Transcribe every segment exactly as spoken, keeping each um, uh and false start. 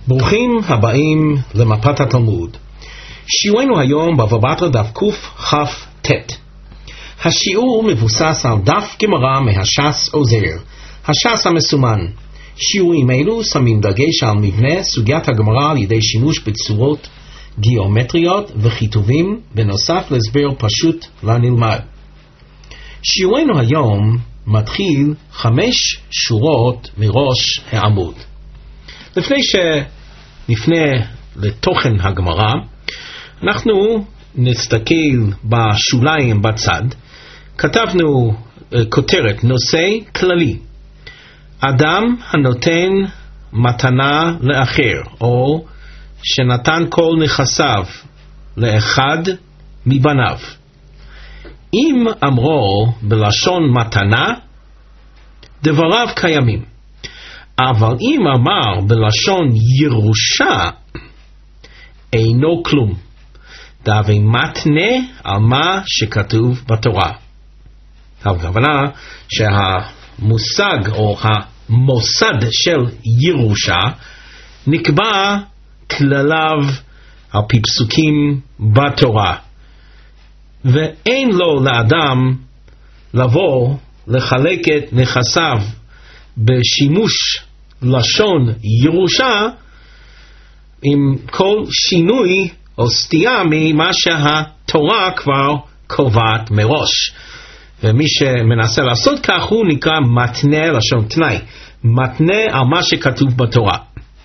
ברוכים הבאים למפת התלמוד. שיעורנו היום בבא בתרא דף קכ"ט. השיעור מבוסס על דף גמרא מהש"ס עוזר, הש"ס המסומן. שיעורים אלו שמים דגש על מבנה סוגיית הגמרא על ידי שימוש בצורות גיאומטריות וכיתובים, בנוסף להסבר פשוט לנלמד. שיעורנו היום מתחיל חמש שורות מראש העמוד. לפני שנפנה לתוכן הגמרא, אנחנו נסתכל בשוליים בצד. כתבנו uh, כותרת, נושא כללי: אדם הנותן מתנה לאחר, או שנתן כל נכסיו לאחד מבניו. אם אמרו בלשון מתנה, דבריו קיימים. אבל אם אמר בלשון ירושה, אינו כלום. דהווה מתנה על מה שכתוב בתורה. הכוונה שהמושג או המוסד של ירושה נקבע כלליו על פי פסוקים בתורה, ואין לו לאדם לבוא לחלק את נכסיו בשימוש לשון ירושה עם כל שינוי או סטייה ממה שהתורה כבר קובעת מראש. ומי שמנסה לעשות כך הוא נקרא מתנה, לשון תנאי, מתנה על מה שכתוב בתורה.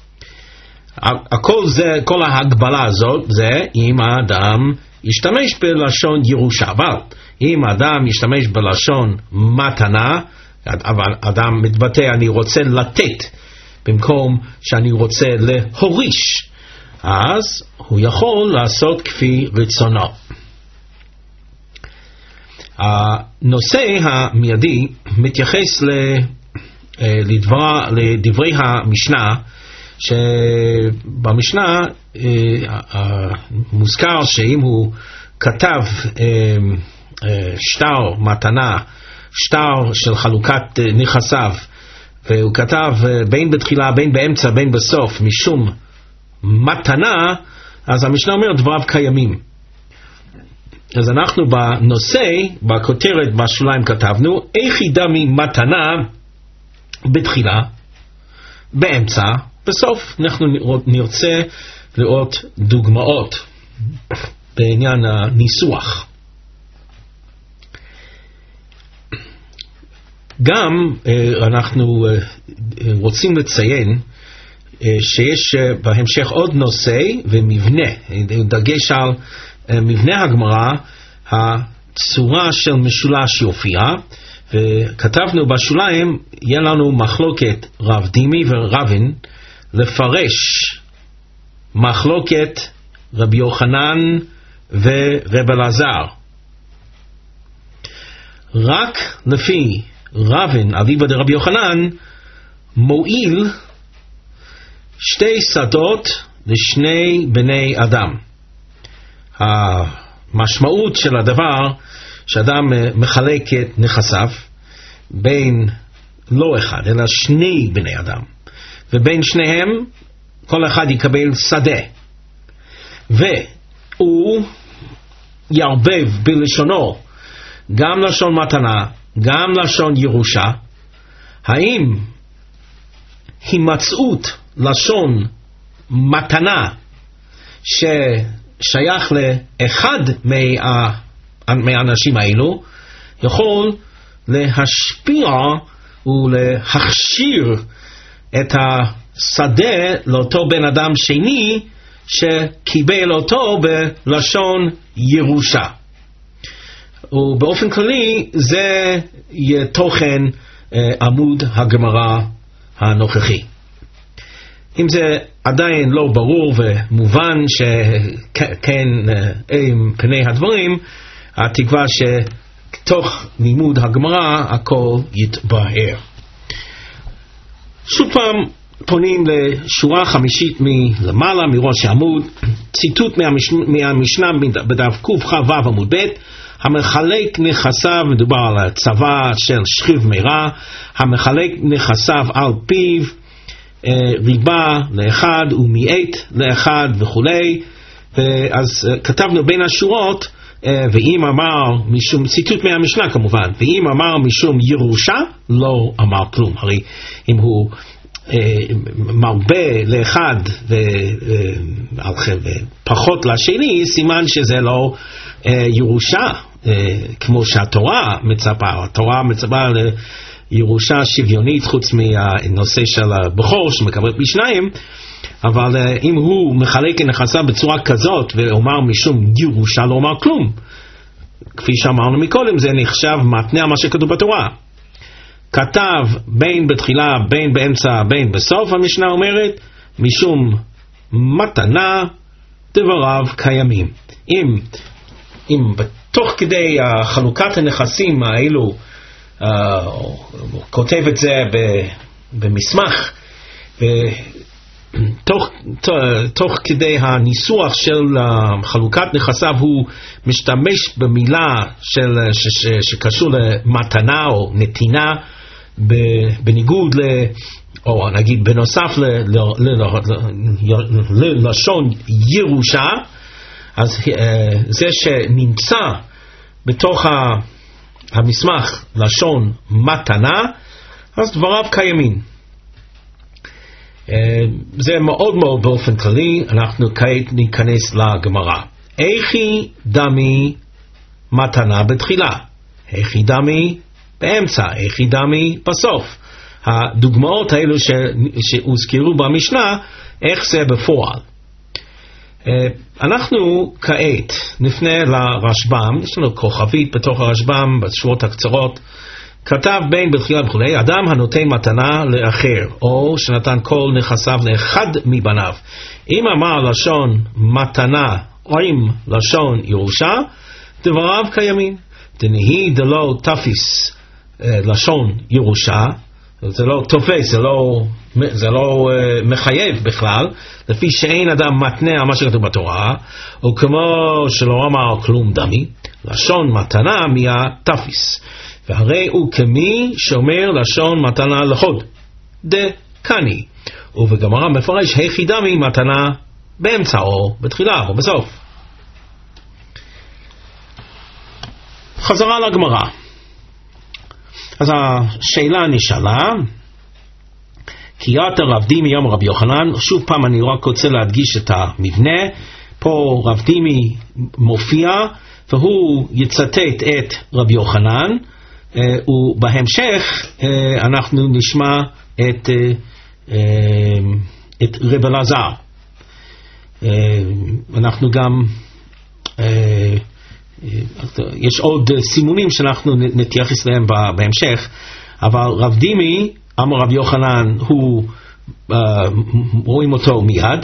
הכל זה, כל ההגבלה הזאת זה אם האדם ישתמש בלשון ירושה. אבל אם האדם ישתמש בלשון מתנה, אבל אדם מתבטא אני רוצה לתת במקום שאני רוצה להוריש, אז הוא יכול לעשות כפי רצונו. הנושא המיידי מתייחס לדבר, לדברי המשנה, שבמשנה מוזכר שאם הוא כתב שטר מתנה, שטר של חלוקת נכסיו, והוא כתב בין בתחילה, בין באמצע, בין בסוף, משום מתנה, אז המשנה אומר דבריו קיימים. אז אנחנו בנושא, בכותרת בשוליים כתבנו, איך ידע ממתנה בתחילה, באמצע, בסוף. אנחנו נרצה לראות דוגמאות בעניין הניסוח. גם אנחנו רוצים לציין שיש בהמשך עוד נושא ומבנה, דגש על מבנה הגמרא, הצורה של משולש יופיע, וכתבנו בשוליים, יהיה לנו מחלוקת רב דימי ורבן לפרש מחלוקת רבי יוחנן ורב אלעזר. רק לפי רבן אליבא דרבי יוחנן מועיל שתי שדות לשני בני אדם. המשמעות של הדבר שאדם מחלק את נכסיו בין לא אחד אלא שני בני אדם, ובין שניהם כל אחד יקבל שדה, והוא יערבב בלשונו גם לשון מתנה גם לשון ירושה. האם הימצאות לשון מתנה ששייך לאחד מה, מהאנשים האלו יכול להשפיע ולהכשיר את השדה לאותו בן אדם שני שקיבל אותו בלשון ירושה. ובאופן כללי זה יהיה תוכן אה, עמוד הגמרא הנוכחי. אם זה עדיין לא ברור ומובן שכן עם פני הדברים, התקווה שתוך לימוד הגמרא הכל יתבהר. שוב פעם פונים לשורה חמישית מלמעלה מראש העמוד, ציטוט מהמשנה, מהמשנה בדף קכ"ו עמוד ב': המחלק נכסיו, מדובר על הצבא של שכיב מרע, המחלק נכסיו על פיו ריבה לאחד ומיעט לאחד וכולי. אז כתבנו בין השורות, ואם אמר משום, ציטוט מהמשנה כמובן, ואם אמר משום ירושה לא אמר כלום. הרי אם הוא מרבה לאחד ופחות לשני, סימן שזה לא ירושה כמו שהתורה מצפה. התורה מצפה לירושה שוויונית חוץ מהנושא של הבכור שמקבל פי שניים, אבל אם הוא מחלק נכסיו בצורה כזאת ואומר משום ירושה לא אומר כלום, כפי שאמרנו מקודם, זה נחשב מתנה מה שכתוב בתורה. כתב בין בתחילה, בין באמצע, בין בסוף, המשנה אומרת משום מתנה דבריו קיימים. אם, אם בתוך כדי חלוקת הנכסים האלו uh, כותב את זה במסמך, ותוך תוך כדי הניסוח של uh, חלוקת נכסיו הוא משתמש במילה של, ש, ש, שקשור למתנה או נתינה, בניגוד ל, או נגיד בנוסף ללשון ירושה, אז זה שנמצא בתוך המסמך לשון מתנה, אז דבריו קיימים. זה מאוד מאוד באופן כללי. אנחנו כעת ניכנס לגמרא. איכי דמי מתנה בתחילה, איכי דמי באמצע, איכי דמי בסוף. הדוגמאות האלו שהוזכרו במשנה, איך זה בפועל. אנחנו כעת נפנה לרשב"ם, יש לנו כוכבית בתוך הרשב"ם בשורות הקצרות, כתב בין בתחילה וכולי, אדם הנותן מתנה לאחר, או שנתן כל נכסיו לאחד מבניו. אם אמר לשון מתנה, או אם לשון ירושה, דבריו קיימים. דנהי דלא תפיס לשון ירושה, זה לא תופס, זה לא, זה לא uh, מחייב בכלל, לפי שאין אדם מתנה על מה שכתוב בתורה, או כמו שלא אמר כלום דמי, לשון מתנה מיה תפיס. והרי הוא כמי שאומר לשון מתנה לחוד, דקני. ובגמרא מפרש היכי דמי מתנה באמצע או בתחילה או בסוף. חזרה לגמרא. אז השאלה נשאלה, כי יתר רב דימי יום רבי יוחנן, שוב פעם אני רק רוצה להדגיש את המבנה, פה רב דימי מופיע, והוא יצטט את רבי יוחנן, ובהמשך אנחנו נשמע את, את רב אלעזר. אנחנו גם... יש עוד סימונים שאנחנו נתייחס להם בהמשך, אבל רב דימי אמר רב יוחנן, הוא uh, רואים אותו מיד,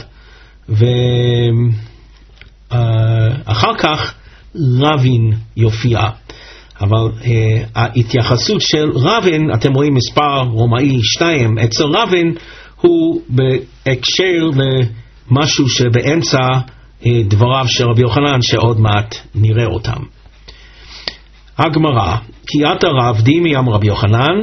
ואחר uh, כך רבין יופיע. אבל uh, ההתייחסות של רבין, אתם רואים מספר רומאי שתיים, אצל רבין הוא בהקשר למשהו שבאמצע דבריו של רבי יוחנן שעוד מעט נראה אותם. הגמרא, כי יתר רב דימי אמר רבי יוחנן,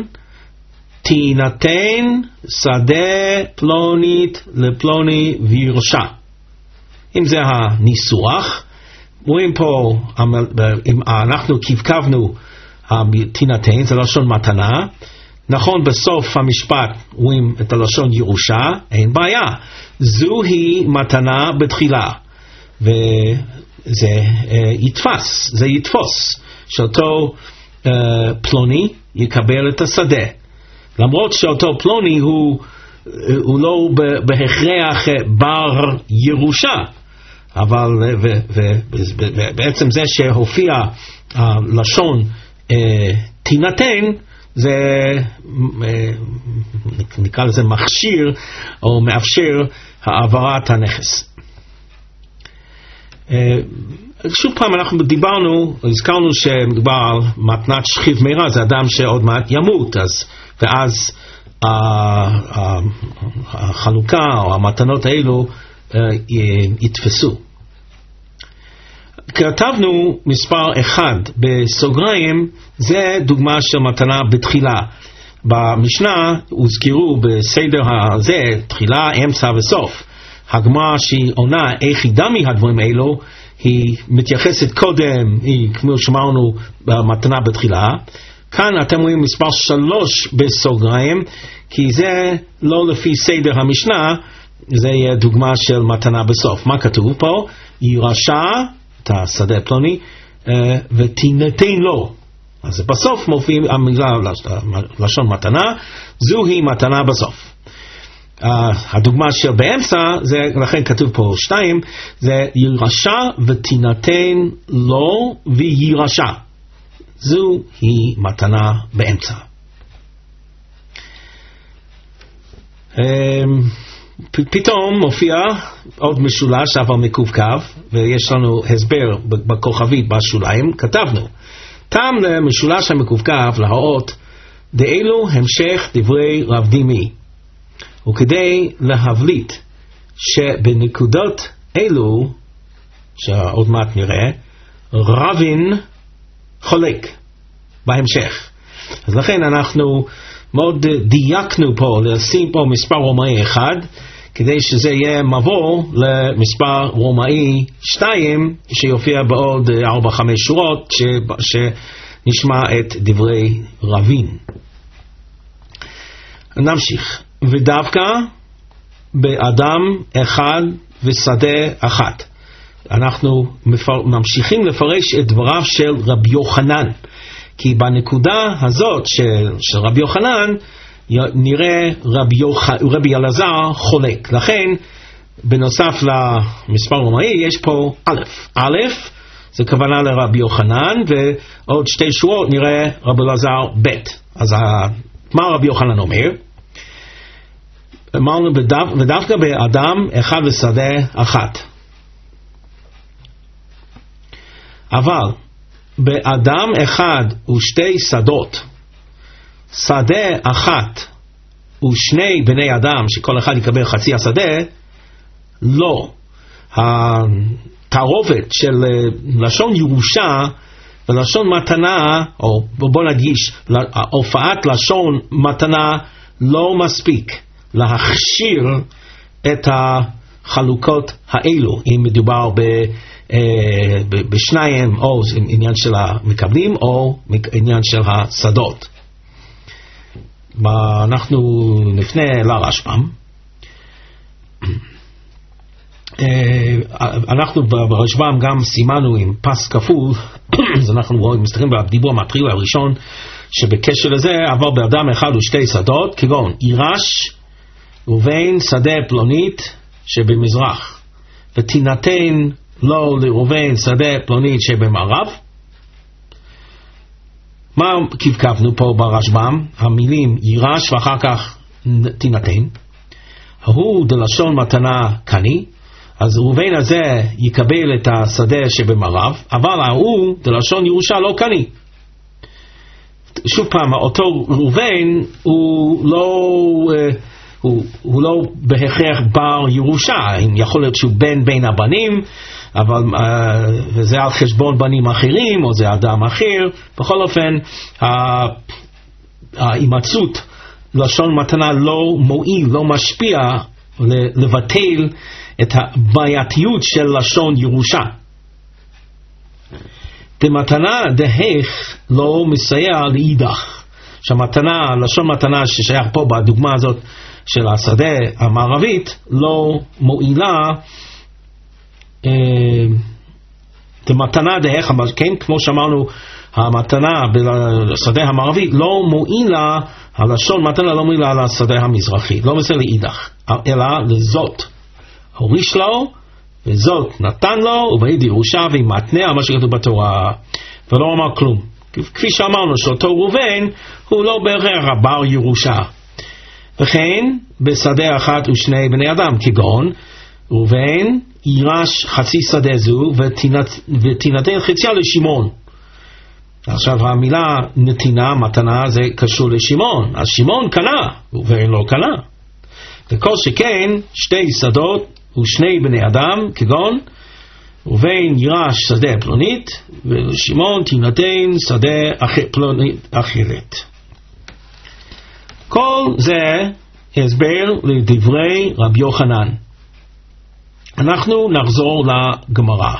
תינתן שדה פלונית לפלוני וירשה. אם זה הניסוח, רואים פה, אנחנו כבקבנו תינתן, זה לשון מתנה. נכון, בסוף המשפט רואים את הלשון ירושה, אין בעיה. זוהי מתנה בתחילה. וזה uh, יתפס, זה יתפוס, שאותו uh, פלוני יקבל את השדה. למרות שאותו פלוני הוא, uh, הוא לא בהכרח בר ירושה, אבל ובעצם זה שהופיע הלשון uh, תינתן, זה uh, נקרא לזה מכשיר או מאפשר העברת הנכס. שוב פעם אנחנו דיברנו, הזכרנו שמדובר על מתנת שכיב מהרה, זה אדם שעוד מעט ימות, אז, ואז החלוקה או המתנות האלו יתפסו. כתבנו מספר אחד בסוגריים, זה דוגמה של מתנה בתחילה. במשנה הוזכרו בסדר הזה תחילה, אמצע וסוף. הגמרא שהיא עונה איך ידע מהדברים האלו, היא מתייחסת קודם, היא כמו שאמרנו במתנה בתחילה. כאן אתם רואים מספר שלוש בסוגריים, כי זה לא לפי סדר המשנה, זה יהיה דוגמה של מתנה בסוף. מה כתוב פה? ירשע את השדה פלוני ותינתן לו. אז בסוף מופיע המילה לשון מתנה, זוהי מתנה בסוף. Uh, הדוגמה של באמצע, זה, לכן כתוב פה שתיים, זה ירשע ותינתן לו וירשע. זו היא מתנה באמצע. Um, פ- פתאום מופיע עוד משולש אבל מקווקו, ויש לנו הסבר בכוכבית בשוליים, כתבנו טעם למשולש המקווקו להראות דאלו המשך דברי רב דימי, וכדי להבליט שבנקודות אלו, שעוד מעט נראה, רבין חולק בהמשך. אז לכן אנחנו מאוד דייקנו פה לשים פה מספר רומאי אחד, כדי שזה יהיה מבוא למספר רומאי שתיים, שיופיע בעוד ארבע חמש שורות, ש... שנשמע את דברי רבין. נמשיך. ודווקא באדם אחד ושדה אחת. אנחנו מפר... ממשיכים לפרש את דבריו של רבי יוחנן, כי בנקודה הזאת של, של רבי יוחנן נראה רבי, יוח... רבי אלעזר חולק. לכן בנוסף למספר רומאי יש פה א', א' זה כוונה לרבי יוחנן, ועוד שתי שורות נראה רבי אלעזר ב'. אז מה רבי יוחנן אומר? אמרנו ודווקא באדם אחד ושדה אחת. אבל באדם אחד ושתי שדות, שדה אחת ושני בני אדם שכל אחד יקבל חצי השדה, לא. התערובת של לשון ירושה ולשון מתנה, או בוא נגיש, הופעת לשון מתנה לא מספיק להכשיר את החלוקות האלו, אם מדובר ב, אה, ב, בשניים, או עניין של המקבלים, או עניין של השדות. אנחנו נפנה לרשב"ם. אה, אנחנו ברשב"ם גם סימנו עם פס כפול, אז אנחנו רואים, מסתכלים בדיבור המטריל הראשון, שבקשר לזה עבר באדם אחד ושתי שדות, כגון יירש ובין שדה פלונית שבמזרח, ותינתן לו לראובן שדה פלונית שבמערב. מה קבקבנו פה ברשב"ם? המילים יירש ואחר כך תינתן. הוא דלשון מתנה קני, אז ראובן הזה יקבל את השדה שבמערב, אבל הוא דלשון ירושה לא קני. שוב פעם, אותו ראובן הוא לא... הוא, הוא לא בהכרח בר ירושה, יכול להיות שהוא בן בין הבנים, אבל uh, וזה על חשבון בנים אחרים, או זה אדם אחר. בכל אופן, ההימצאות לשון מתנה לא מועיל, לא משפיע לבטל את הבעייתיות של לשון ירושה. דמתנה דהך לא מסייע לאידך. שהמתנה, לשון מתנה ששייך פה בדוגמה הזאת של השדה המערבית, לא מועילה אה, דמתנה דהך, כן, כמו שאמרנו, המתנה בשדה המערבית לא מועילה, הלשון מתנה לא מועילה על השדה המזרחי, לא מסייע לאידך, אלא לזאת הוריש לו וזאת נתן לו, ובעיד ירושה ומתנה על מה שכתוב בתורה, ולא אמר כלום. כפי שאמרנו, שאותו ראובן הוא לא בהכרח בר ירושה. וכן בשדה אחת ושני בני אדם, כגון ראובן יירש חצי שדה זו ותינת, ותינתן חציה לשמעון. עכשיו המילה נתינה, מתנה, זה קשור לשמעון, אז שמעון קנה, ראובן לא קנה. וכל שכן שתי שדות ושני בני אדם, כגון ראובן יירש שדה פלונית ולשמעון תינתן שדה אחר, פלונית אחרת. כל זה הסבר לדברי רבי יוחנן. אנחנו נחזור לגמרא.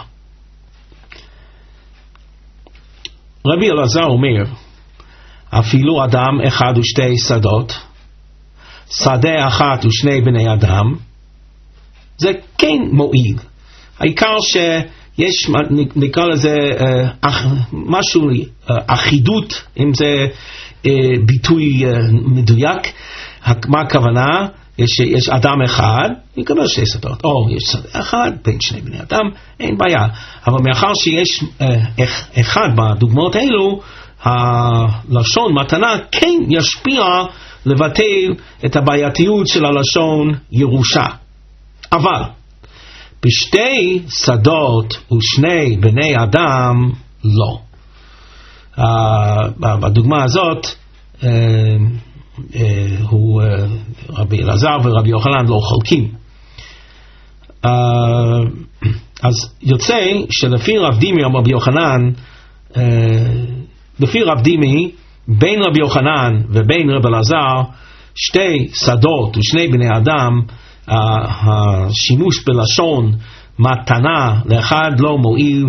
רבי אלעזר אומר, אפילו אדם אחד ושתי שדות, שדה אחת ושני בני אדם, זה כן מועיל. העיקר שיש, נקרא לזה אח, משהו, אחידות, אם זה ביטוי מדויק. מה הכוונה? יש, יש אדם אחד, יקבל שתי שדות, או יש שדה אחד בין שני בני אדם, אין בעיה. אבל מאחר שיש אחד בדוגמאות האלו, הלשון מתנה כן ישפיע לבטל את הבעייתיות של הלשון ירושה. אבל בשתי שדות ושני בני אדם לא. בדוגמה הזאת הוא רבי אלעזר ורבי יוחנן לא חולקים. אז יוצא שלפי רב דימי או רבי יוחנן, לפי רב דימי, בין רבי יוחנן ובין רבי אלעזר, שתי שדות ושני בני אדם, השימוש בלשון מתנה לאחד לא מועיל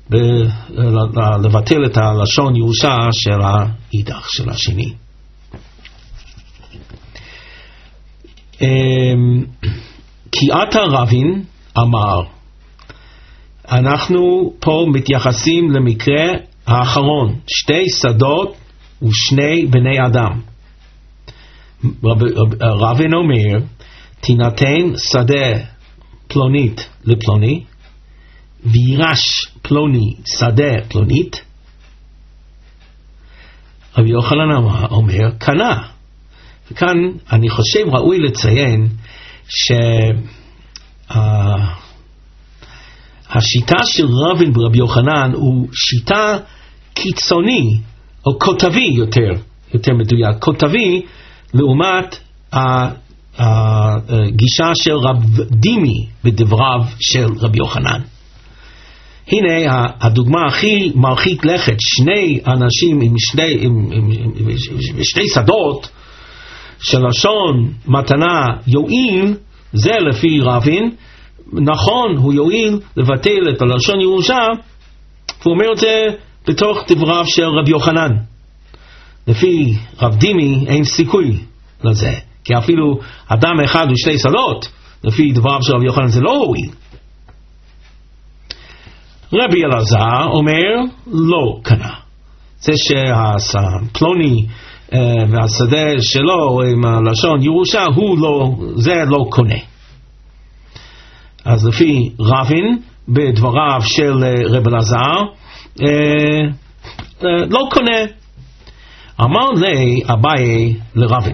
לבטל את הלשון ירושה של האידך, של השני. קיאת הרבין אמר, אנחנו פה מתייחסים למקרה האחרון, שתי שדות ושני בני אדם. רבין אומר, תינתן שדה פלונית לפלוני, וירש פלוני שדה פלונית. רבי יוחנן אומר, קנה. וכאן אני חושב ראוי לציין שהשיטה של רבין ברבי יוחנן הוא שיטה קיצוני, או כותבי יותר, יותר מדויק, כותבי לעומת הגישה של רב דימי בדבריו של רבי יוחנן. הנה הדוגמה הכי מרחיק לכת, שני אנשים עם שני, עם, עם, עם, עם שתי שדות, שלשון מתנה יועיל, זה לפי רבין, נכון, הוא יועיל לבטל את הלשון ירושה, הוא אומר את זה בתוך דבריו של רבי יוחנן. לפי רב דימי אין סיכוי לזה, כי אפילו אדם אחד ושתי שדות, לפי דבריו של רבי יוחנן זה לא הועיל. רבי אלעזר אומר, לא קנה. זה שהפלוני והשדה שלו עם הלשון ירושה, הוא לא, זה לא קונה. אז לפי רבין, בדבריו של רבי אלעזר, לא קונה. אמר לי אביי לרבין,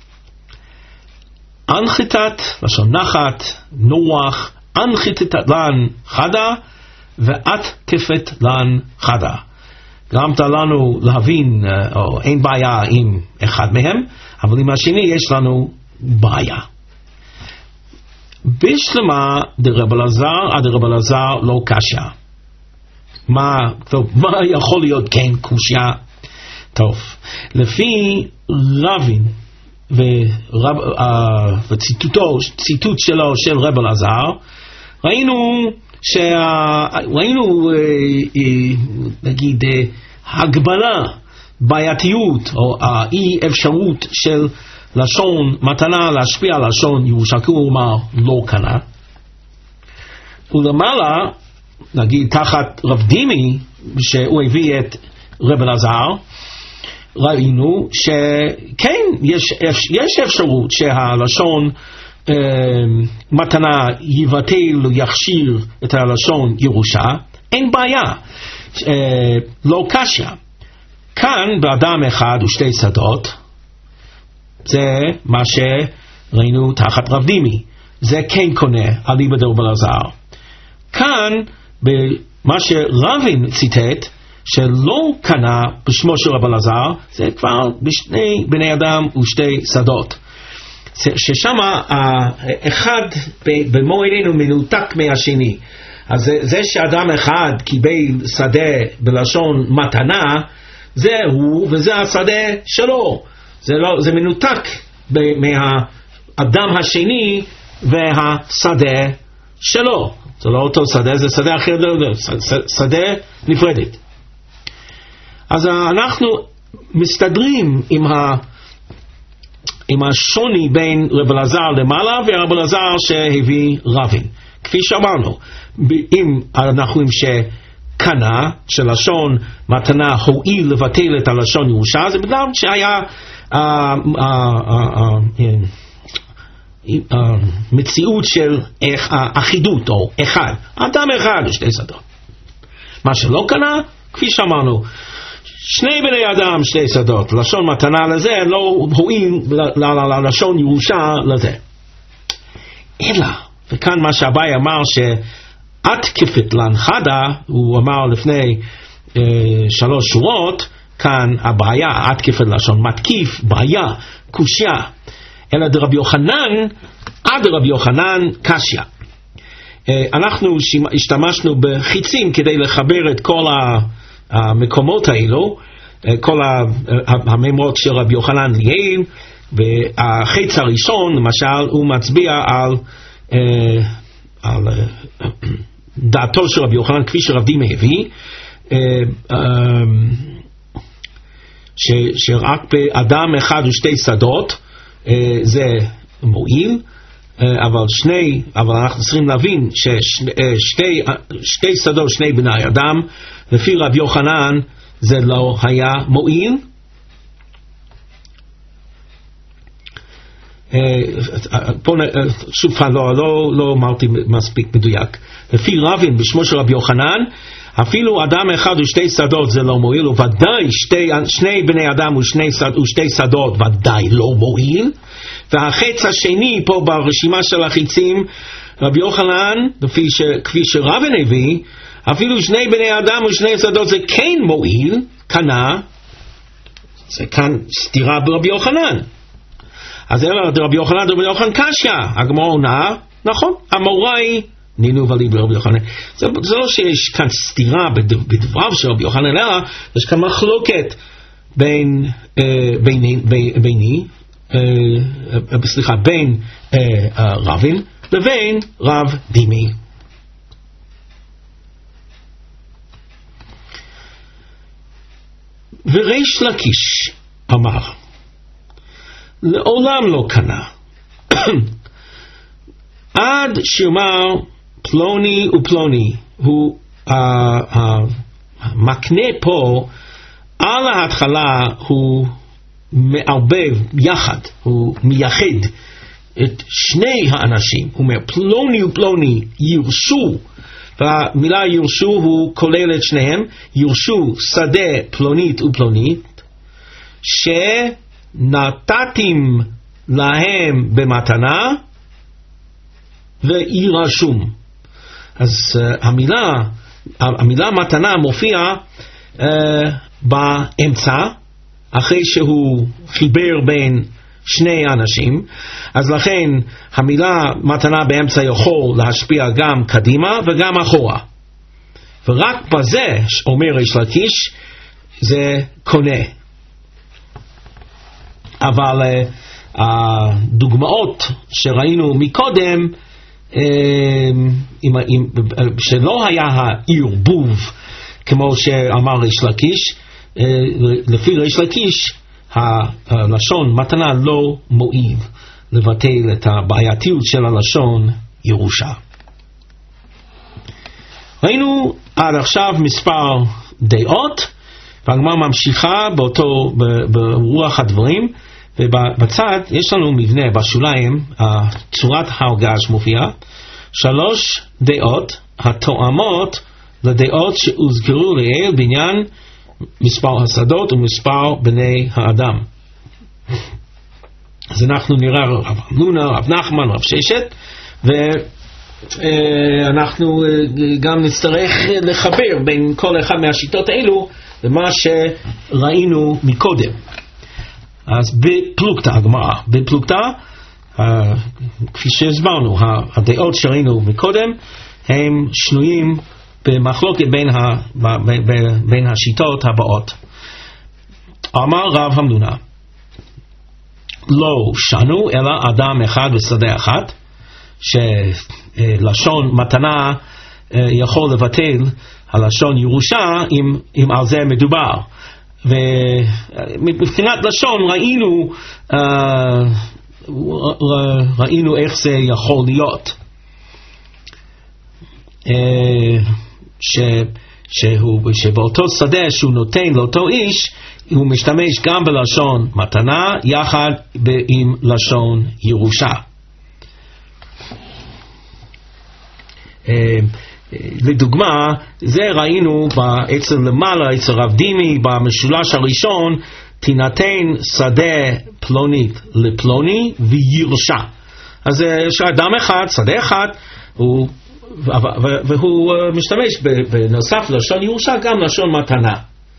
הנחיתת, לשון נחת, נוח, הנחיתת לן חדה, ואת כפת לן חדה. גרמת לנו להבין, או אין בעיה עם אחד מהם, אבל עם השני יש לנו בעיה. בשלמה דרב אלעזר עד רב אלעזר לא קשה. מה, טוב, מה יכול להיות כן קושיה? טוב, לפי רבין ורב, uh, וציטוטו, ציטוט שלו של רב אלעזר, ראינו שה... ראינו נגיד הגבלה, בעייתיות או האי אפשרות של לשון מתנה להשפיע על לשון ירושה, כי הוא אמר לא קנה. ולמעלה נגיד תחת רב דימי שהוא הביא את רב אלעזר, ראינו שכן יש, יש אפשרות שהלשון מתנה יבטל יכשיר את הלשון ירושה, אין בעיה, לא קשה. כאן באדם אחד ושתי שדות, זה מה שראינו תחת רב דימי, זה כן קונה אליבא דרב אלעזר. כאן במה שרבין ציטט שלא קנה בשמו של רב אלעזר, זה כבר בשני בני אדם ושתי שדות, ששם האחד במו עינינו מנותק מהשני. אז זה, זה שאדם אחד קיבל שדה בלשון מתנה, זה הוא וזה השדה שלו. זה, לא, זה מנותק מהאדם השני והשדה שלו. זה לא אותו שדה, זה שדה אחר, שדה נפרדת. אז אנחנו מסתדרים עם, ה, עם השוני בין רב אלעזר למעלה ורב אלעזר שהביא רבין. כפי שאמרנו, אם אנחנו עם שקנה, שלשון מתנה הועיל לבטל את הלשון ירושה, זה בגלל שהיה uh, uh, uh, uh, uh, מציאות של אחידות או אחד, אדם אחד ושתי שדות. מה שלא קנה, כפי שאמרנו, שני בני אדם שתי שדות, לשון מתנה לזה לא הועיל ללשון ירושה לזה. אלא, וכאן מה שאביי אמר שעתקפת להנחדה, הוא אמר לפני אה, שלוש שורות, כאן הבעיה, עתקפת לשון מתקיף, בעיה, קושיה. אלא דרבי יוחנן, עד רבי יוחנן קשיא. אה, אנחנו השתמשנו בחיצים כדי לחבר את כל המקומות האלו, כל הממרות של רבי יוחנן ליאל, והחץ הראשון למשל הוא מצביע על על דעתו של רבי יוחנן כפי שרב דימה הביא, שרק באדם אחד ושתי שדות זה מועיל, אבל שני, אבל אנחנו צריכים להבין ששתי שתי שדות שני בני אדם, לפי רבי יוחנן זה לא היה מועיל. פה שוב פעם לא, לא, לא אמרתי מספיק מדויק. לפי רבין בשמו של רבי יוחנן, אפילו אדם אחד ושתי שדות זה לא מועיל, וודאי שתי, שני בני אדם ושני, ושתי שדות ודאי לא מועיל. והחץ השני פה ברשימה של החיצים, רבי יוחנן, לפי ש, כפי שרבין הביא, אפילו שני בני אדם ושני שדות זה כן מועיל, קנה, זה כאן סתירה ברבי יוחנן. אז אלא רבי יוחנן רבי יוחנן קשיא, הגמרא עונה, נכון, המורה היא נינו ולי ברבי יוחנן. זה, זה לא שיש כאן סתירה בדבריו של רבי יוחנן, אלא יש כאן מחלוקת בין, אה, ביני, ב, ביני, אה, אה, סליחה, בין אה, אה, רבים לבין רב דימי. וריש לקיש אמר, לעולם לא קנה, עד שאמר פלוני ופלוני, הוא uh, uh, מקנה פה, על ההתחלה הוא מערבב יחד, הוא מייחד את שני האנשים, הוא אומר פלוני ופלוני ירשו, והמילה ירשו הוא כולל את שניהם, ירשו שדה פלונית ופלונית, שנתתים להם במתנה וירשום. אז uh, המילה, המילה מתנה מופיעה uh, באמצע, אחרי שהוא חיבר בין שני אנשים, אז לכן המילה מתנה באמצע יכול להשפיע גם קדימה וגם אחורה. ורק בזה, אומר ריש לקיש, זה קונה. אבל uh, הדוגמאות שראינו מקודם, uh, עם, עם, שלא היה הערבוב, כמו שאמר ריש לקיש, uh, לפי ריש לקיש, הלשון מתנה לא מועיל לבטל את הבעייתיות של הלשון ירושה. ראינו עד עכשיו מספר דעות, והגמרא ממשיכה באותו, ברוח הדברים, ובצד יש לנו מבנה בשוליים, צורת הרגש מופיעה, שלוש דעות התואמות לדעות שהוזכרו לעיל בעניין מספר השדות ומספר בני האדם. אז אנחנו נראה רב אמנונה, רב נחמן, רב ששת, ואנחנו גם נצטרך לחבר בין כל אחד מהשיטות האלו למה שראינו מקודם. אז בפלוגתא הגמרא, בפלוגתא, כפי שהסברנו, הדעות שראינו מקודם הם שנויים במחלוקת בין, ה, בין, בין השיטות הבאות. אמר רב אמנונה, לא שנו, אלא אדם אחד ושדה אחת, שלשון מתנה יכול לבטל הלשון ירושה אם, אם על זה מדובר. ומבחינת לשון ראינו, ראינו איך זה יכול להיות. ש, שהוא, שבאותו שדה שהוא נותן לאותו איש, הוא משתמש גם בלשון מתנה יחד עם לשון ירושה. לדוגמה, זה ראינו אצל למעלה, אצל רב דימי, במשולש הראשון, תינתן שדה פלונית לפלוני וירשה. אז יש אדם אחד, שדה אחד, הוא, והוא משתמש בנוסף לשון ירושה גם לשון מתנה.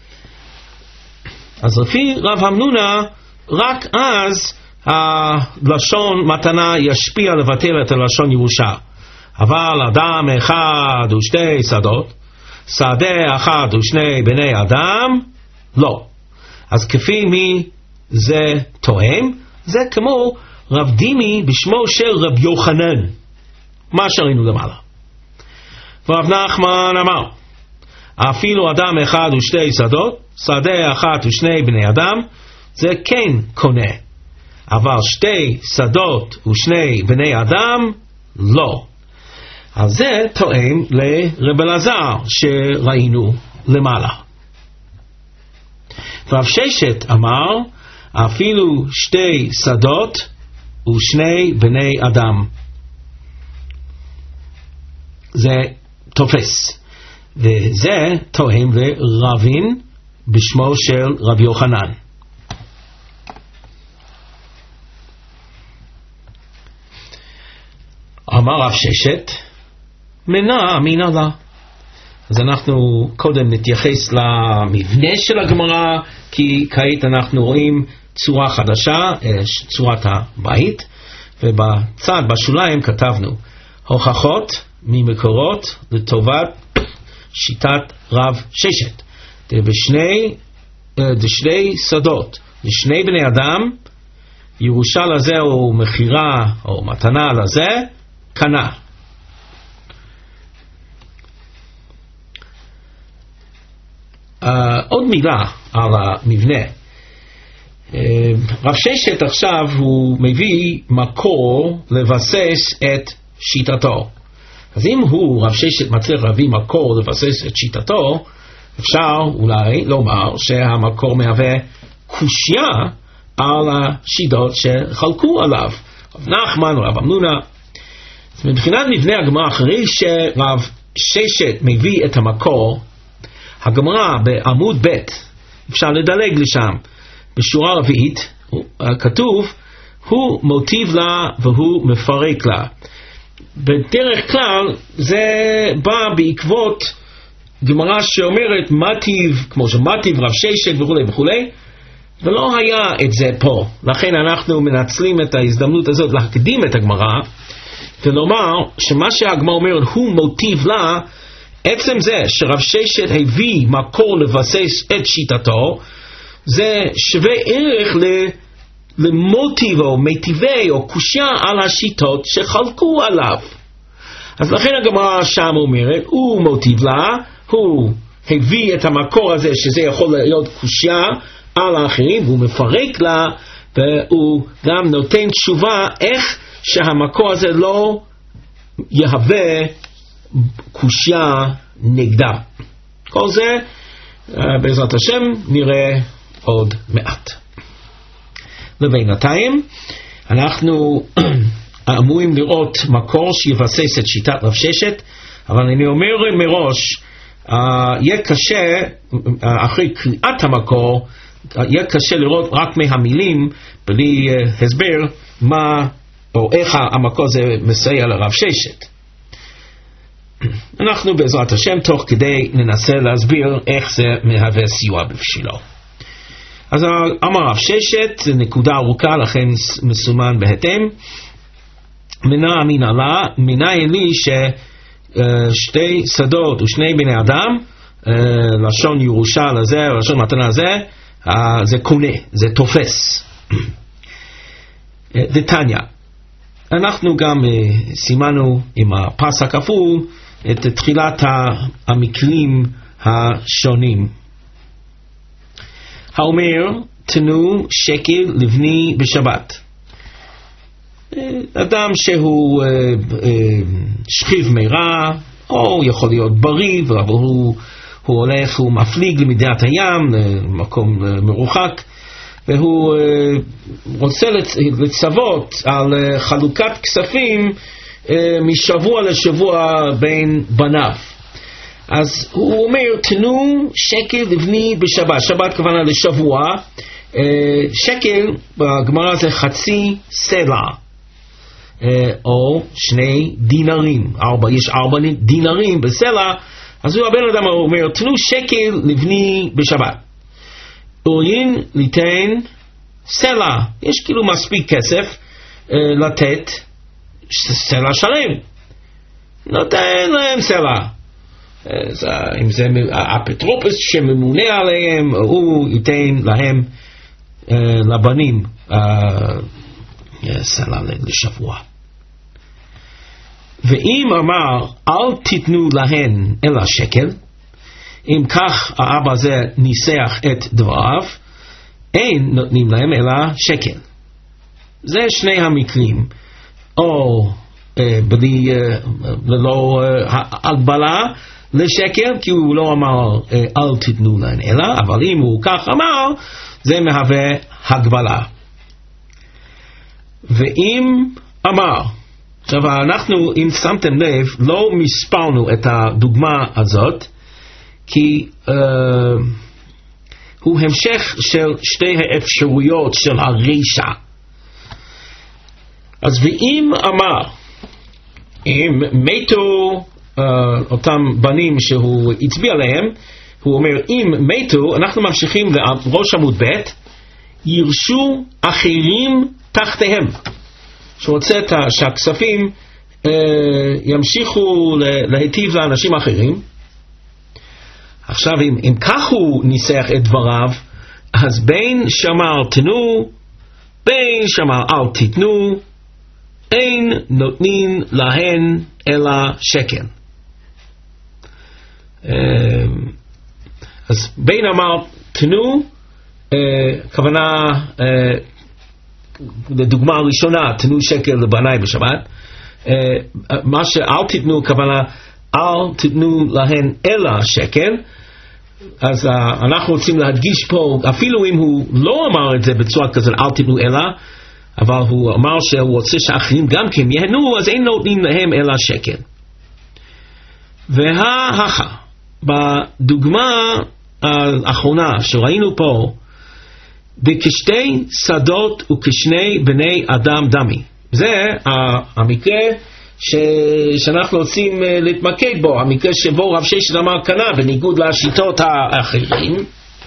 אז לפי רב המנונה, רק אז הלשון מתנה ישפיע לבטל את הלשון ירושה. אבל אדם אחד ושתי שדות, שדה אחד ושני בני אדם, לא. אז כפי מי זה תואם? זה כמו רב דימי בשמו של רב יוחנן, מה שראינו למעלה. ורב נחמן אמר, אפילו אדם אחד ושתי שדות, שדה אחת ושני בני אדם, זה כן קונה. אבל שתי שדות ושני בני אדם, לא. אז זה תואם לרב אלעזר שראינו למעלה. רב ששת אמר, אפילו שתי שדות ושני בני אדם. זה תופס. וזה תואם לרבין בשמו של רב יוחנן. אמר רב ששת, מנה אמינה לה. אז אנחנו קודם נתייחס למבנה של הגמרא, כי כעת אנחנו רואים צורה חדשה, צורת הבית, ובצד בשוליים כתבנו הוכחות ממקורות לטובת שיטת רב ששת. בשני, בשני שדות, בשני בני אדם, ירושה לזה או מחירה או מתנה לזה, קנה. Uh, עוד מילה על המבנה. uh, רב ששת עכשיו הוא מביא מקור לבסס את שיטתו. אז אם הוא, רב ששת, מצליח להביא מקור לבסס את שיטתו, אפשר אולי לומר שהמקור מהווה קושיה על השיטות שחלקו עליו, רב נחמן, רב אמנונה. מבחינת מבנה הגמרא, אחרי שרב ששת מביא את המקור, הגמרא בעמוד ב', אפשר לדלג לשם, בשורה רביעית, כתוב, הוא מוטיב לה והוא מפרק לה. בדרך כלל זה בא בעקבות גמרא שאומרת מטיב, כמו שמטיב רב ששת וכו' וכו', ולא היה את זה פה. לכן אנחנו מנצלים את ההזדמנות הזאת להקדים את הגמרא, ולומר שמה שהגמרא אומרת הוא מוטיב לה, עצם זה שרב ששת הביא מקור לבסס את שיטתו, זה שווה ערך למוטיב או מיטיבי או קושיה על השיטות שחלקו עליו. אז לכן הגמרא שם אומרת, הוא מוטיב לה, הוא הביא את המקור הזה שזה יכול להיות קושיה על האחרים, והוא מפרק לה, והוא גם נותן תשובה איך שהמקור הזה לא יהווה קושיה נגדה. כל זה בעזרת השם נראה עוד מעט. ובינתיים אנחנו אמורים לראות מקור שיבסס את שיטת רב ששת, אבל אני אומר מראש, יהיה קשה אחרי קריאת המקור, יהיה קשה לראות רק מהמילים בלי הסבר מה או איך המקור הזה מסייע לרב ששת. אנחנו בעזרת השם תוך כדי ננסה להסביר איך זה מהווה סיוע בשבילו. אז אמר רב ששת, זה נקודה ארוכה לכן מסומן בהתאם. מנה אמינה לה, מנין לי ששתי שדות ושני בני אדם, לשון ירושה לזה, לשון מתנה לזה, זה קונה, זה תופס. דתניא, אנחנו גם סימנו עם הפס הכפול את תחילת המקרים השונים. האומר, תנו שקל לבני בשבת. אדם שהוא שכיב מרע, או יכול להיות בריא, אבל הוא, הוא הולך, הוא מפליג למדינת הים, למקום מרוחק, והוא רוצה לצוות על חלוקת כספים משבוע לשבוע בין בניו. אז הוא אומר, תנו שקל לבני בשבת. שבת כוונה לשבוע. שקל בגמרא זה חצי סלע, או שני דינרים. ארבע, יש ארבע דינרים בסלע. אז הוא הבן אדם אומר, תנו שקל לבני בשבת. אורין ליתן סלע. יש כאילו מספיק כסף לתת סלע שלם. נותן להם סלע. אם זה האפוטרופוס שממונה עליהם, הוא ייתן להם, לבנים, סלע לשבוע. ואם אמר אל תיתנו להן אלא שקל, אם כך האבא הזה ניסח את דבריו, אין נותנים להם אלא שקל. זה שני המקרים, או אה, בלי, אה, ללא אה, הגבלה לשקל, כי הוא לא אמר אה, אל תיתנו להן אלא, אבל אם הוא כך אמר, זה מהווה הגבלה. ואם אמר, עכשיו אנחנו, אם שמתם לב, לא מספרנו את הדוגמה הזאת, כי uh, הוא המשך של שתי האפשרויות של הרשע. אז ואם אמר, אם מתו uh, אותם בנים שהוא הצביע עליהם, הוא אומר, אם מתו, אנחנו ממשיכים לראש עמוד ב', ירשו אחרים תחתיהם. שהוא רוצה שהכספים uh, ימשיכו להיטיב לאנשים אחרים. עכשיו, אם, אם כך הוא ניסח את דבריו, אז בין שמר תנו, בין שמר אל תיתנו, אין נותנים להן אלא שקל. אז בין אמר תנו, כוונה, לדוגמה הראשונה, תנו שקל לבני בשבת, מה שאל תיתנו, כוונה, אל תיתנו להן אלא שקל. אז uh, אנחנו רוצים להדגיש פה, אפילו אם הוא לא אמר את זה בצורה כזאת, אל תיתנו אלא, אבל הוא אמר שהוא רוצה שאחרים גם כן יהנו, אז אין נותנים להם אלא שקל. וההכה, בדוגמה האחרונה שראינו פה, בכשתי שדות וכשני בני אדם דמי. זה uh, המקרה ש... שאנחנו רוצים uh, להתמקד בו, המקרה שבו רב ששת אמר קנה, בניגוד לשיטות האחרים.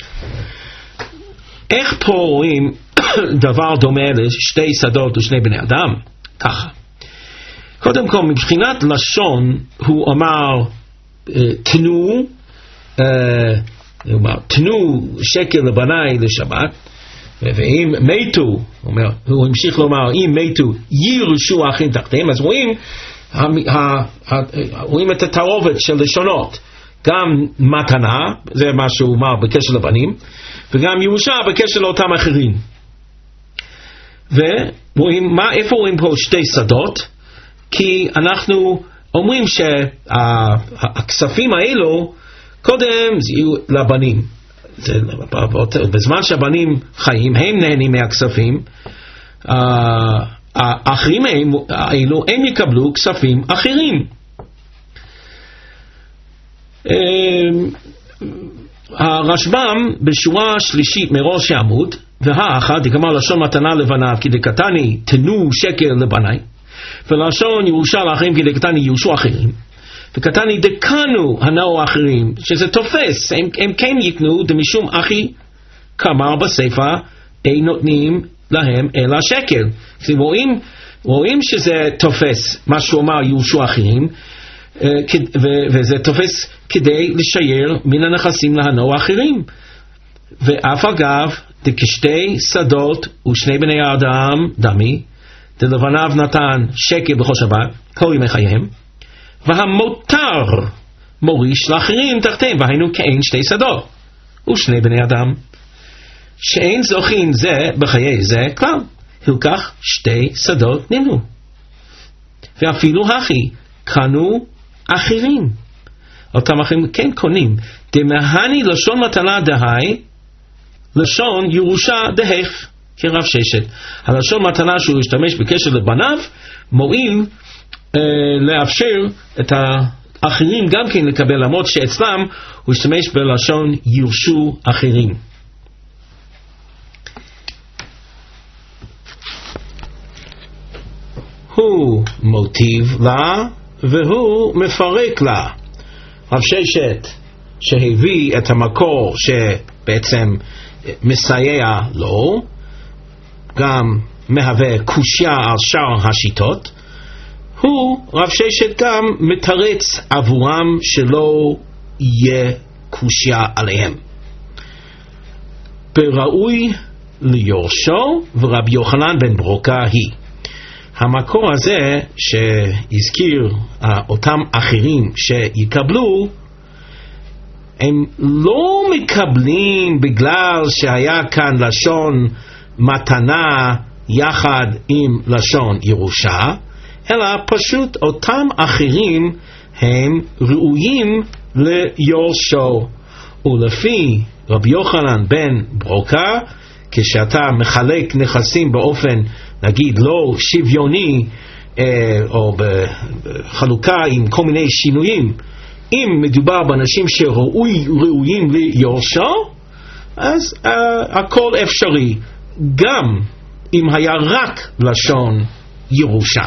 איך פה רואים דבר דומה לשתי שדות ושני בני אדם? ככה. קודם כל, מבחינת לשון, הוא אמר, uh, תנו, uh, הוא אמר, תנו שקל לבני לשבת, ואם מתו, הוא, אומר, הוא המשיך לומר, אם מתו ירשו האחים תחתיהם, אז רואים, רואים את התערובת של לשונות, גם מתנה, זה מה שהוא אמר בקשר לבנים, וגם ירושה בקשר לאותם אחרים. ורואים, מה, איפה רואים פה שתי שדות? כי אנחנו אומרים שהכספים האלו, קודם זה יהיו לבנים. זה, בזמן שהבנים חיים, הם נהנים מהכספים, האחרים האלו, הם יקבלו כספים אחרים. הרשב"ם בשורה שלישית מראש העמוד, והאחד דגמר לשון מתנה לבניו כדקתני תנו שקל לבני, ולשון ירושה לאחרים כדקתני ירשו אחרים, וכתני דקנו הנאו האחרים, שזה תופס, הם, הם כן יקנו דמשום אחי כמר בספר, אין נותנים להם אלא שקל. רואים, רואים שזה תופס מה שהוא אמר ירשו אחרים, וזה תופס כדי לשייר מן הנכסים להנאו האחרים. ואף אגב, דקשתי שדות ושני בני האדם דמי, דלבניו נתן שקל בכל שבת, כל ימי חייהם, והמותר מוריש לאחרים תחתיהם, והיינו כאין שתי שדות, ושני בני אדם, שאין זוכין זה בחיי זה כלל, הלקח שתי שדות נמנו. ואפילו הכי, קנו אחרים. אותם אחרים כן קונים, דמהני לשון מתנה דהי, לשון ירושה דהך, כרב ששת. הלשון מתנה שהוא השתמש בקשר לבניו, מועיל אה, לאפשר את האחרים גם כן לקבל, למרות שאצלם הוא השתמש בלשון ירשו אחרים. הוא מוטיב לה והוא מפרק לה. רב ששת שהביא את המקור שבעצם מסייע לו, גם מהווה קושיה על שאר השיטות, הוא רב ששת גם מתרץ עבורם שלא יהיה קושיה עליהם. בראוי ליורשו ורב יוחנן בן ברוקה היא. המקור הזה שהזכיר אותם אחרים שיקבלו, הם לא מקבלים בגלל שהיה כאן לשון מתנה יחד עם לשון ירושה, אלא פשוט אותם אחרים הם ראויים ליורשו. ולפי רבי יוחנן בן ברוקה, כשאתה מחלק נכסים באופן נגיד לא שוויוני אה, או בחלוקה עם כל מיני שינויים, אם מדובר באנשים שראויים ליורשו, אז uh, הכל אפשרי, גם אם היה רק לשון ירושה.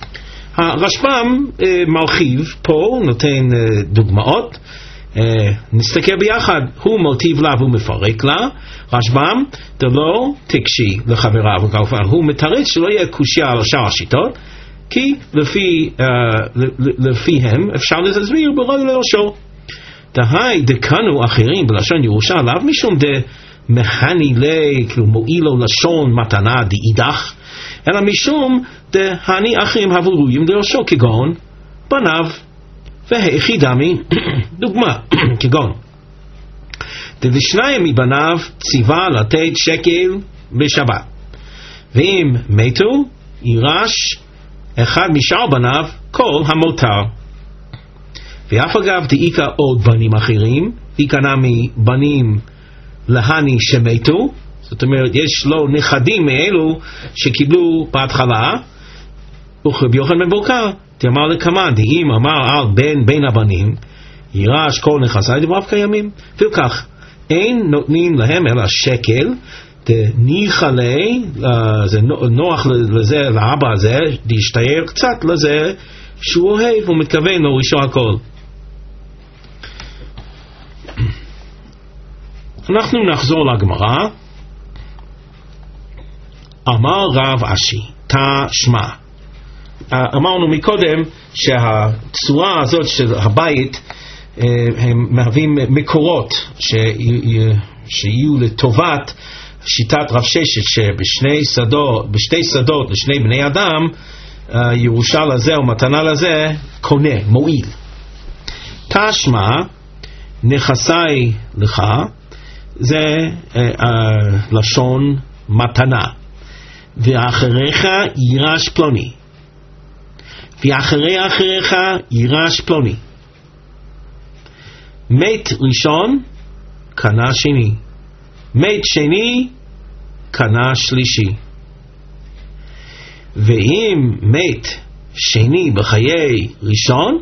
הרשב"ם uh, מרחיב פה, נותן uh, דוגמאות, uh, נסתכל ביחד. הוא מוטיב לה והוא מפרק לה. רשב"ם דלא תקשי לחבריו, הוא מתרץ שלא יהיה קושיה על שאר השיטות, כי לפי, uh, לפיהם אפשר להסביר בראוי ליורשו. דהי דקנו אחרים בלשון ירושה לאו משום דמהני לי, כאילו מועילו לשון מתנה דאידך, אלא משום דהני אחרים הברורים ליורשו, כגון בניו. והכי דמי דוגמה, כגון דשניים מבניו ציווה לתת שקל בשבת, ואם מתו יירש אחד משאר בניו כל המותר. ואף אגב דאיקה עוד בנים אחרים, איקנה מבנים להני שמתו, זאת אומרת יש לו נכדים מאלו שקיבלו בהתחלה, ורבי יוחנן בן ברוקה תאמר לקמן, דאם אמר על בן בין הבנים יירש כל נכסי דבריו קיימים, ולכך אין נותנים להם אלא שקל, ניחא לי, זה נוח לזה, לאבא הזה, להשתער קצת לזה שהוא אוהב, הוא מתכוון להורישו הכל. אנחנו נחזור לגמרא. אמר רב אשי, תשמע. אמרנו מקודם שהצורה הזאת של הבית הם מהווים מקורות שיהיו לטובת שיטת רב ששת, שבשני שדות, בשתי שדות לשני בני אדם, ירושה לזה או מתנה לזה קונה, מועיל. תשמע נכסי לך, זה לשון מתנה. ואחריך יירש פלוני, ואחרי אחריך יירש פלוני. מת ראשון קנה שני, מת שני קנה שלישי. ואם מת שני בחיי ראשון,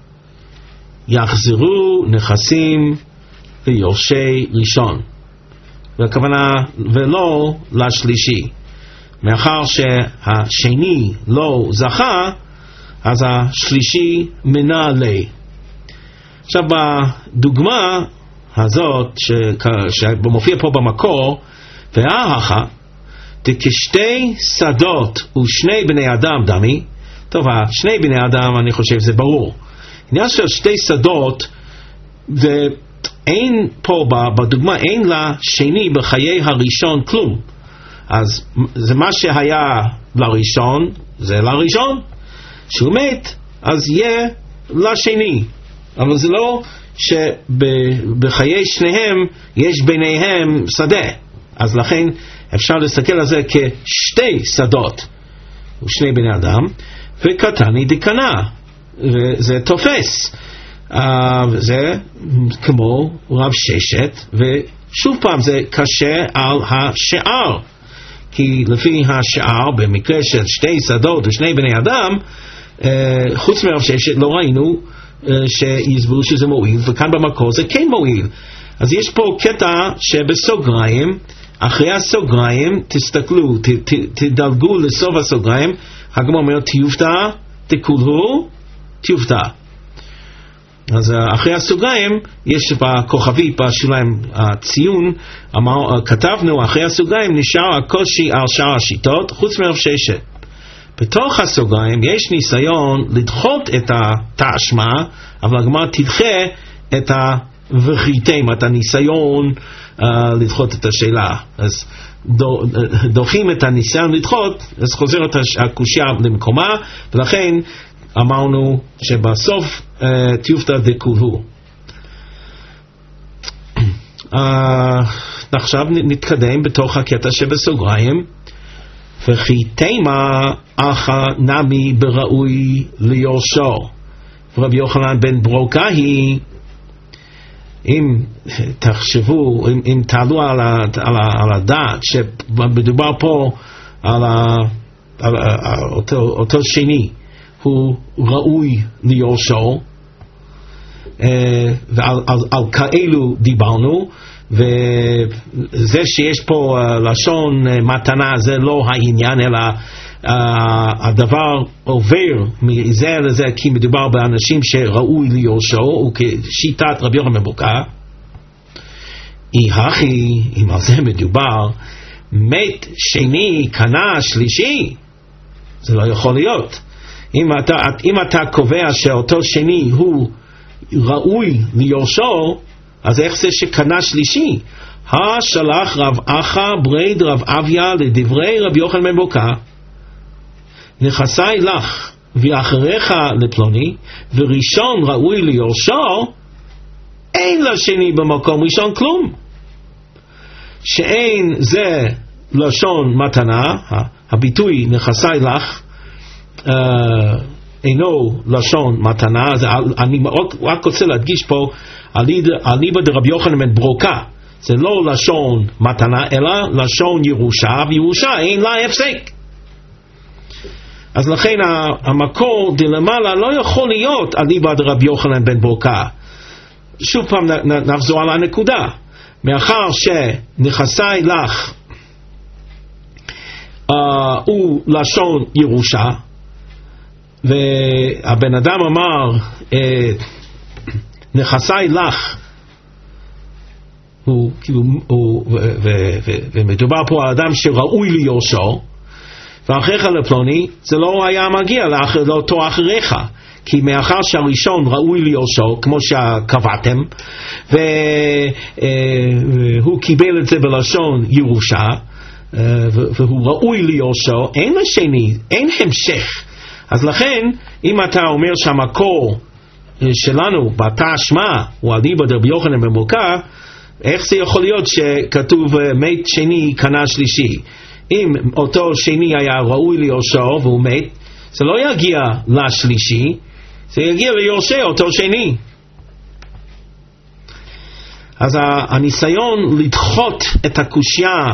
יחזרו נכסים ליורשי ראשון, והכוונה ולא לשלישי. מאחר שהשני לא זכה, אז השלישי מנה לי. עכשיו בדוגמה הזאת שמופיע פה במקור, והאחה כשתי שדות ושני בני אדם דמי, טוב, שני בני אדם אני חושב זה ברור. עניין של שתי שדות, ואין פה בדוגמה, אין לה שני בחיי הראשון כלום. אז זה מה שהיה לראשון, זה לראשון. שהוא מת, אז יהיה לשני. אבל זה לא שבחיי שניהם יש ביניהם שדה. אז לכן אפשר להסתכל על זה כשתי שדות. ושני בני אדם, וקטני דקנה. וזה תופס. Uh, זה כמו רב ששת, ושוב פעם זה קשה על השאר. כי לפי השאר, במקרה של שתי שדות ושני בני אדם, uh, חוץ מרב ששת לא ראינו uh, שיסברו שזה מועיל, וכאן במקור זה כן מועיל. אז יש פה קטע שבסוגריים, אחרי הסוגריים, תסתכלו, ת, ת, תדלגו לסוף הסוגריים, הגמרא אומר תיופתא דכולהו תיופתא. אז אחרי הסוגריים יש בכוכבי בשוליים הציון, אמר, כתבנו אחרי הסוגריים נשאר הקושי על שאר השיטות חוץ מרב ששת. בתוך הסוגריים יש ניסיון לדחות את התאשמה, אבל הגמרא תדחה את הווכיתם, את הניסיון uh, לדחות את השאלה. אז דו, דוחים את הניסיון לדחות, אז חוזרת הקושיה למקומה, ולכן אמרנו שבסוף uh, תיופתא דכולהו. uh, עכשיו נתקדם בתוך הקטע שבסוגריים. וכי תימה אחא נמי בראוי ליורשו. רבי יוחנן בן ברוקה היא, אם תחשבו, אם, אם תעלו על, ה, על, ה, על הדעת שמדובר פה על, ה, על, ה, על אותו, אותו שני, הוא ראוי ליורשו, ועל על, על כאלו דיברנו, וזה שיש פה לשון מתנה זה לא העניין, אלא הדבר עובר מזה לזה, כי מדובר באנשים שראוי ליורשו, וכשיטת רבי יוחנן בן ברוקה. אי הכי, אם על זה מדובר, מת שני קנה שלישי, זה לא יכול להיות. אם אתה, אם אתה קובע שאותו שני הוא ראוי ליורשו, אז איך זה שקנה שלישי? השלח רב אחא ברד רב אביה לדברי רבי יוחנן בן ברוקה, נכסי לך ואחריך לפלוני, וראשון ראוי ליורשו, אין לשני במקום ראשון כלום. שאין זה לשון מתנה, הביטוי נכסי לך uh, אינו לשון מתנה. אז אני רק רוצה להדגיש פה אליבא דרבי יוחנן בן ברוקה, זה לא לשון מתנה אלא לשון ירושה, וירושה אין לה הפסק. אז לכן המקור דלמעלה לא יכול להיות אליבא דרבי יוחנן בן ברוקה. שוב פעם נחזור על הנקודה, מאחר שנכסי לך uh, הוא לשון ירושה, והבן אדם אמר uh, נכסי לך הוא, הוא, ו, ו, ו, ומדובר פה על אדם שראוי ליורשו, ואחריך לפלוני זה לא היה מגיע לאחר, לאותו אחריך, כי מאחר שהראשון ראוי ליורשו כמו שקבעתם, והוא קיבל את זה בלשון ירושה, והוא ראוי ליורשו, אין לשני, אין המשך. אז לכן אם אתה אומר שהמקור שלנו בתאשמה הוא אליבא דרבי יוחנן בן ברוקה, איך זה יכול להיות שכתוב מת שני קנה שלישי? אם אותו שני היה ראוי ליורשו והוא מת, זה לא יגיע לשלישי, זה יגיע ליורשי אותו שני. אז הניסיון לדחות את הקושיה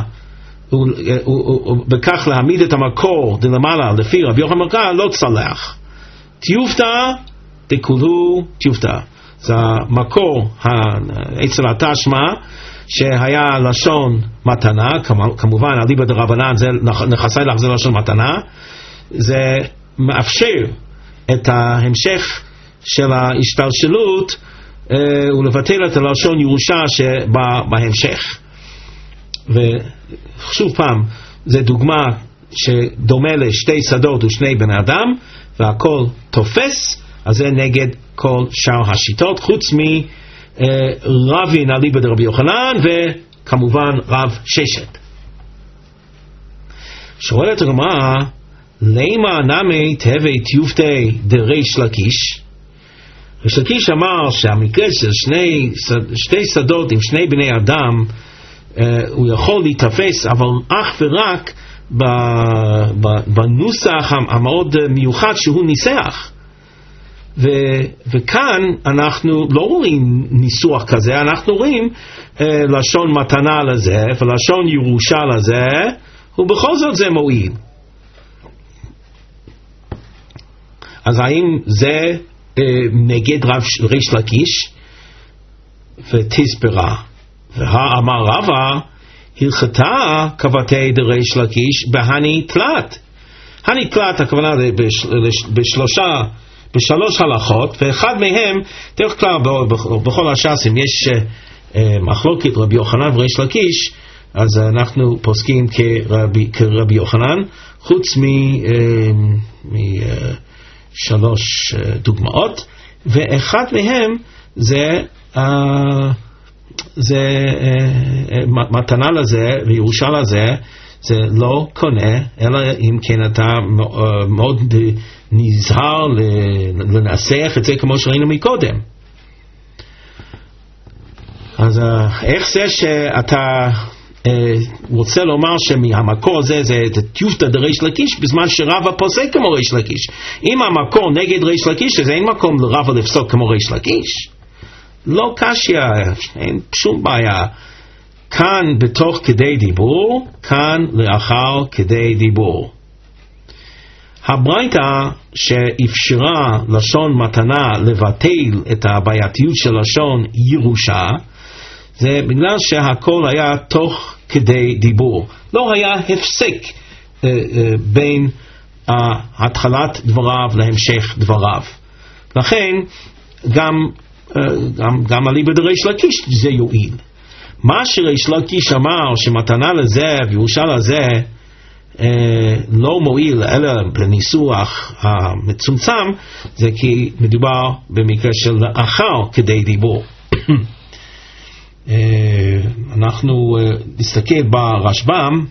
ובכך להעמיד את המקור דלמעלה לפי רבי יוחנן בן ברוקה לא צלח. תיופתא דכולהו תיופתא. זה המקור אצל התאשמה שהיה לשון מתנה, כמובן אליבא דרבנן זה נכסי לך זה לשון מתנה, זה מאפשר את ההמשך של ההשתלשלות ולבטל את הלשון ירושה שבהמשך. ושוב פעם, זה דוגמה שדומה לשתי שדות ושני בני אדם, והכל תופס, אז זה נגד כל שאר השיטות, חוץ מרבין אליבא דרבי יוחנן וכמובן רב ששת. שואלת הגמרא, למה נמי תהווה טיובטי דריש לקיש? ריש לקיש אמר שהמקרה של שני, שתי שדות עם שני בני אדם, אה, הוא יכול להתאפס, אבל אך ורק בנוסח המאוד מיוחד שהוא ניסח. ו, וכאן אנחנו לא רואים ניסוח כזה, אנחנו רואים אה, לשון מתנה לזה ולשון ירושה לזה, ובכל זאת זה מועיל. אז האם זה אה, נגד רב ריש לקיש? ותסברה. והאמר רבא, הלכתה כבתי דריש לקיש בהני תלת. הני תלת הכוונה בשלושה, בשלוש הלכות, ואחד מהם, דרך כלל בכל הש"סים יש אה, מחלוקת רבי יוחנן וריש לקיש, אז אנחנו פוסקים כרבי, כרבי יוחנן, חוץ משלוש אה, אה, דוגמאות, ואחד מהם זה uh, זה uh, מתנה לזה וירושה לזה, זה לא קונה, אלא אם כן אתה uh, מאוד נזהר לנסח את זה כמו שראינו מקודם. אז uh, איך זה שאתה uh, רוצה לומר שמהמקור הזה זה טיובטא דריש לקיש בזמן שרבא פוסק כמו ריש לקיש? אם המקור נגד ריש לקיש, אז אין מקום לרבא לפסוק כמו ריש לקיש. לא קשיה, אין שום בעיה. כאן בתוך כדי דיבור, כאן לאחר כדי דיבור. הברייתא שאפשרה לשון מתנה לבטל את הבעייתיות של לשון ירושה, זה בגלל שהכל היה תוך כדי דיבור. לא היה הפסק אה, אה, בין אה, התחלת דבריו להמשך דבריו. לכן גם, אה, גם, גם אליבא דריש לקיש זה יועיל. מה שריש לקיש אמר שמתנה לזה וירושה לזה אה, לא מועיל אלא בניסוח המצומצם, זה כי מדובר במקרה של לאחר כדי דיבור. אנחנו נסתכל ברשב"ם,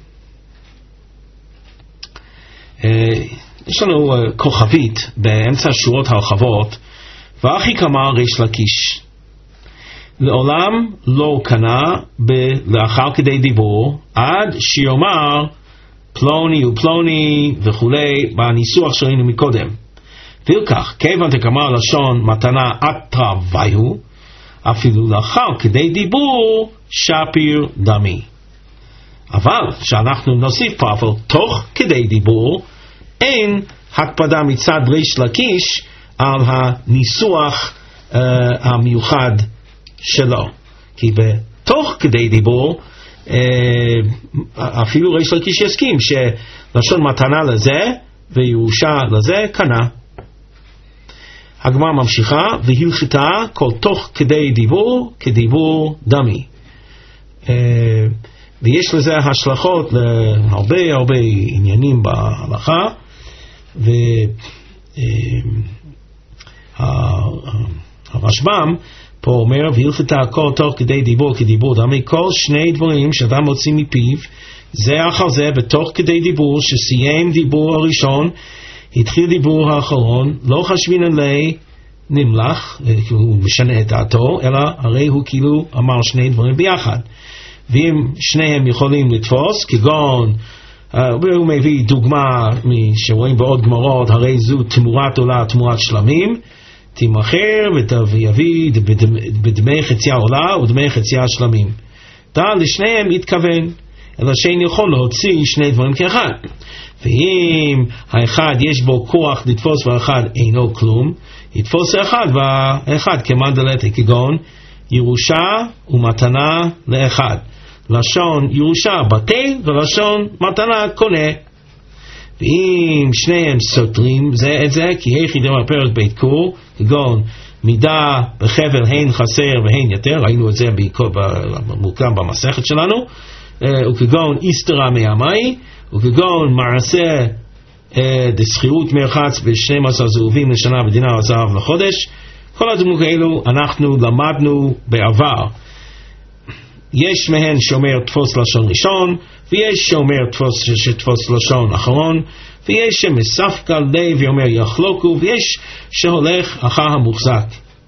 יש לנו כוכבית באמצע שורות הרחבות, ואחי כמה ריש לקיש לעולם לא קנה לאחר כדי דיבור עד שיאמר פלוני ופלוני וכולי בניסוח שראינו מקודם. ולכך כיוון דקאמר לשון מתנה אתרא ויהו, אפילו לאחר כדי דיבור שפיר דמי. אבל שאנחנו נוסיף פה, אבל תוך כדי דיבור אין הקפדה מצד ריש לקיש על הניסוח uh, המיוחד שלו, כי בתוך כדי דיבור uh, אפילו ריש לקיש יסכים שלשון מתנה לזה וירושה לזה קנה. הגמרא ממשיכה, והלכתה כל תוך כדי דיבור כדיבור דמי. ויש לזה השלכות להרבה הרבה עניינים בהלכה, והרשב"ם פה אומר, והלכתה כל תוך כדי דיבור כדיבור דמי, כל שני דברים שאתה מוציא מפיו זה אחר זה בתוך כדי דיבור, שסיים דיבור הראשון התחיל דיבור האחרון, לא חשבין עלי נמלח, הוא משנה את דעתו, אלא הרי הוא כאילו אמר שני דברים ביחד. ואם שניהם יכולים לתפוס, כגון, uh, הוא מביא דוגמה שרואים בעוד גמרות, הרי זו תמורת עולה, תמורת שלמים, תימכר ויביא בדמי חציה עולה ודמי חציה שלמים. דע לשניהם התכוון, אלא שאין יכול להוציא שני דברים כאחד. ואם האחד יש בו כוח לתפוס והאחד אינו כלום, יתפוס האחד והאחד כמאן דלתא, כגון ירושה ומתנה לאחד. לשון ירושה בטל ולשון מתנה קונה. ואם שניהם סותרים זה את זה, כי היכי דבר פרק בית כור, כגון מידה בחבל הן חסר והן יותר, ראינו את זה במוקם במסכת שלנו, וכגון איסתרה מהמאי, וכגון מעשה אה, דסחירות מרחץ ב-שנים עשר זהובים לשנה ודינר זהב לחודש. כל הדוגמאות האלו אנחנו למדנו בעבר. יש מהן שאומר תפוס לשון ראשון, ויש שאומר תפוס, שתפוס לשון אחרון, ויש שמספקה לב ואומר יחלוקו, ויש שהולך אחר המוחזק.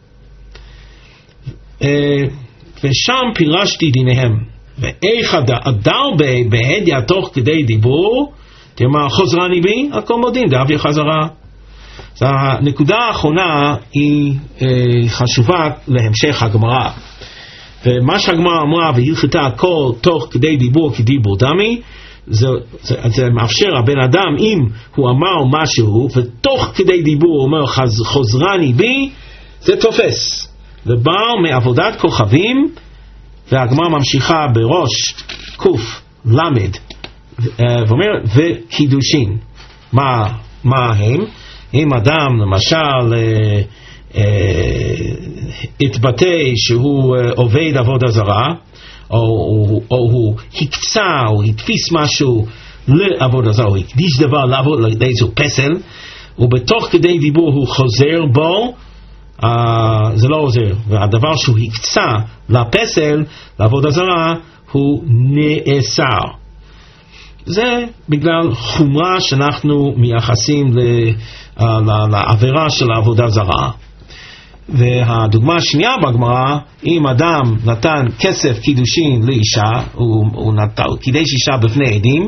ושם פירשתי דיניהם, ואיך הדר בהדיה תוך כדי דיבור, תאמר חוזרני בי, הכל מודים, דאבי חזרה. אז הנקודה האחרונה היא חשובה להמשך הגמרא. ומה שהגמרא אמרה, והלכתה הכל תוך כדי דיבור כדיבור דמי, זה, זה, זה מאפשר הבן אדם, אם הוא אמר משהו, ותוך כדי דיבור הוא אומר חז, חוזרני בי, זה תופס. ובא מעבודת כוכבים, והגמרא ממשיכה בראש קוף למד, ואומר, וקידושין. מה, מה הם? אם אדם למשל אה, אה, התבטא שהוא אה, עובד עבודה זרה, או, או, או הוא הקצה או התפיס משהו לעבודה זרה, הוא הקדיש דבר לעבוד לאיזו פסל, ובתוך כדי דיבור הוא חוזר בו, uh, זה לא עוזר. והדבר שהוא הקצה לפסל, לעבודה זרה, הוא נאסר. זה בגלל חומרה שאנחנו מייחסים לעבירה של העבודה זרה. והדוגמה השנייה בגמרא, אם אדם נתן כסף קידושין לאישה, הוא, הוא, נת, הוא קידש אישה בפני עדים,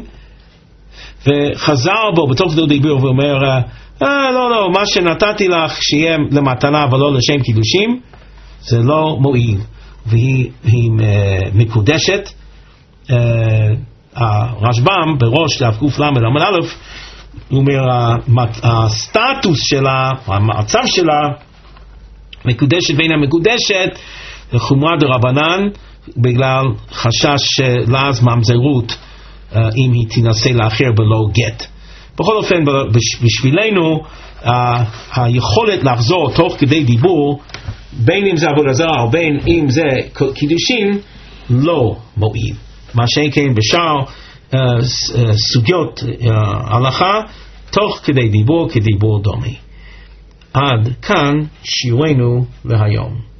וחזר בו בתוך כדי דיבור ואומר, אה, לא, לא, מה שנתתי לך שיהיה למתנה ולא לשם קידושים, זה לא מועיל, והיא היא, uh, מקודשת. uh, הרשב"ם בראש להפקוף למד עמוד א', הוא אומר, הסטטוס שלה, המצב שלה, מקודשת ואינה מקודשת, חומרה דרבנן, בגלל חשש לעז ממזרות, אם היא תנסה לאחר בלא גט. בכל אופן, בשבילנו, היכולת לחזור תוך כדי דיבור, בין אם זה עבודה זרה או בין אם זה קידושין, לא מועיל. מה שכן בשאר uh, סוגיות uh, הלכה, תוך כדי דיבור כדיבור דומי. עד כאן שיעורנו להיום.